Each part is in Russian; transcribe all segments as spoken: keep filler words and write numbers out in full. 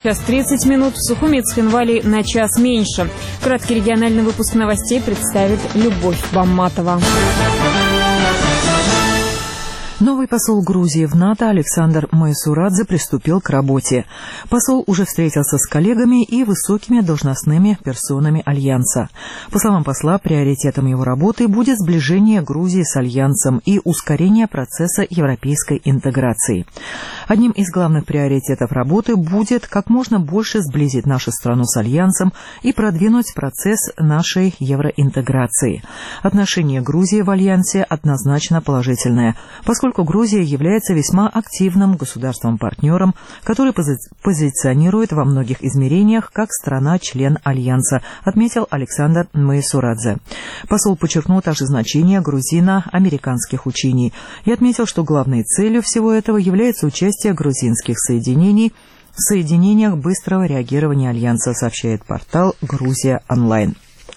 Час тридцать минут, в Сухуми и Цхинвали на час меньше. Краткий региональный выпуск новостей представит Любовь Бамматова. Новый посол Грузии в НАТО Александр Майсурадзе приступил к работе. Посол уже встретился с коллегами и высокими должностными персонами Альянса. По словам посла, приоритетом его работы будет сближение Грузии с Альянсом и ускорение процесса европейской интеграции. Одним из главных приоритетов работы будет как можно больше сблизить нашу страну с Альянсом и продвинуть процесс нашей евроинтеграции. Отношение Грузии в Альянсе однозначно положительное, поскольку Поскольку Грузия является весьма активным государством-партнером, который пози- позиционирует во многих измерениях как страна-член Альянса, отметил Александр Майсурадзе. Посол подчеркнул также значение грузино-американских учений и отметил, что главной целью всего этого является участие грузинских соединений в соединениях быстрого реагирования Альянса, сообщает портал «Грузия онлайн».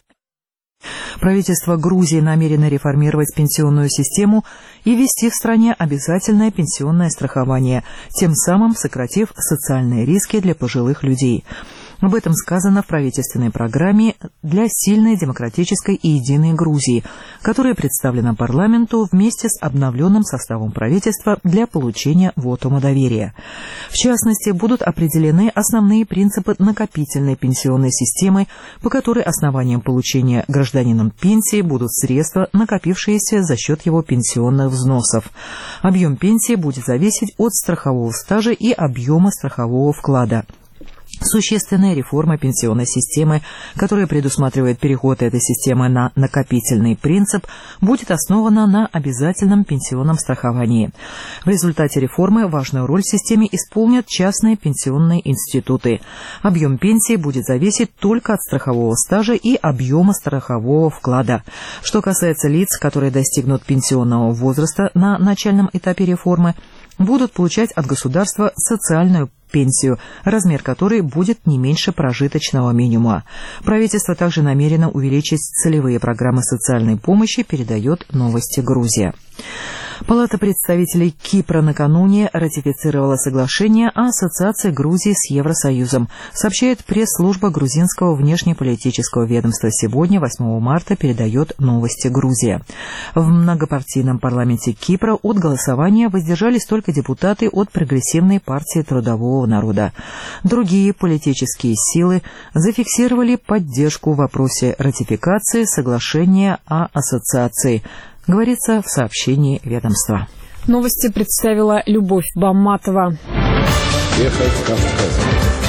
Правительство Грузии намерено реформировать пенсионную систему и ввести в стране обязательное пенсионное страхование, тем самым сократив социальные риски для пожилых людей. Об этом сказано в правительственной программе для сильной, демократической и единой Грузии, которая представлена парламенту вместе с обновленным составом правительства для получения вотума доверия. В частности, будут определены основные принципы накопительной пенсионной системы, по которой основанием получения гражданином пенсии будут средства, накопившиеся за счет его пенсионных взносов. Объем пенсии будет зависеть от страхового стажа и объема страхового вклада. Существенная реформа пенсионной системы, которая предусматривает переход этой системы на накопительный принцип, будет основана на обязательном пенсионном страховании. В результате реформы важную роль в системе исполнят частные пенсионные институты. Объем пенсии будет зависеть только от страхового стажа и объема страхового вклада. Что касается лиц, которые достигнут пенсионного возраста на начальном этапе реформы, будут получать от государства социальную пенсию, размер которой будет не меньше прожиточного минимума. Правительство также намерено увеличить целевые программы социальной помощи, передает «Новости Грузия». Палата представителей Кипра накануне ратифицировала соглашение о ассоциации Грузии с Евросоюзом, сообщает пресс-служба грузинского внешнеполитического ведомства. Сегодня, восьмого марта, передает «Новости Грузия». В многопартийном парламенте Кипра от голосования воздержались только депутаты от прогрессивной партии трудового народа. Другие политические силы зафиксировали поддержку в вопросе ратификации соглашения о ассоциации, говорится в сообщении ведомства. Новости представила Любовь Бамматова. Ехать Кавказом.